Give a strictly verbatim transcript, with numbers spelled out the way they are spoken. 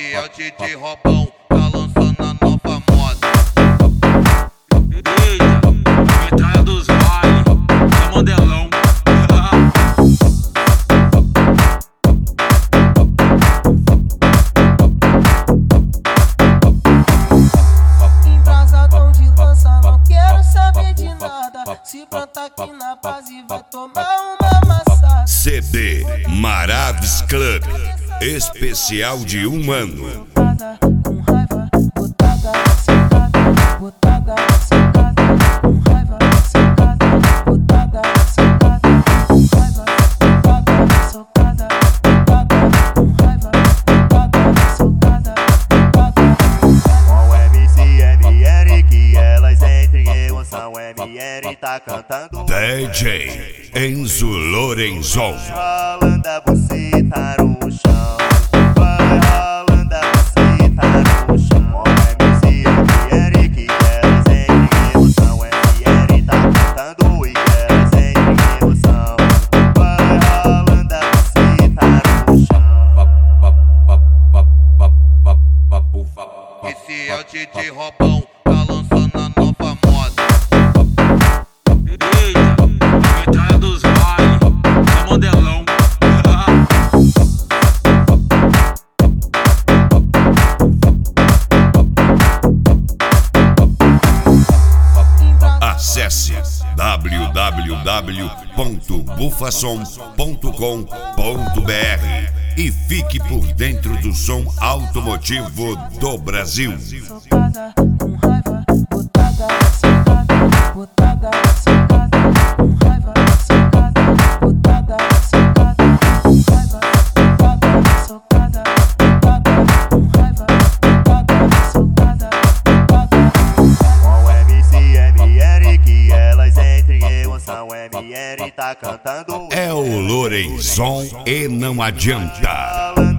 Esse é o D J Robão, tá lançando a nova moda. Eita, a metralha dos vales, é modelão. Embrasadão de lança, não quero saber de nada. Se planta aqui na base, vai tomar uma amassada. C D Maravis Club, especial de um ano. Com raiva, botada, secada, botada, secada, com raiva, secada, botada, secada, com raiva, botada, socada, botada, com raiva, botada, socada, botada. Com o M C M R que elas entrem em emoção, M R tá cantando. D J Enzo Lorenzon. Rolando a buceta no chão, vai rolando a buceta no chão. Com o M C M R que elas entrem em emoção, M R tá cantando e elas entrem em emoção. Vai rolando a buceta no chão. Esse é o D J Robão, tá lançando a nova moda. Eita, a metralha dos vales, é modelão. Acesse w w w ponto bufasom ponto com ponto b r e fique por dentro do som automotivo do Brasil. Socada, com raiva, botada, secada, botada, secada, com raiva, secada, botada, secada, com raiva, botada, socada, botada, com raiva, botada, socada, botada. Com o M C M R que elas entrem em emoção, M R tá cantando. É o Lorenzon e não adianta. Rolando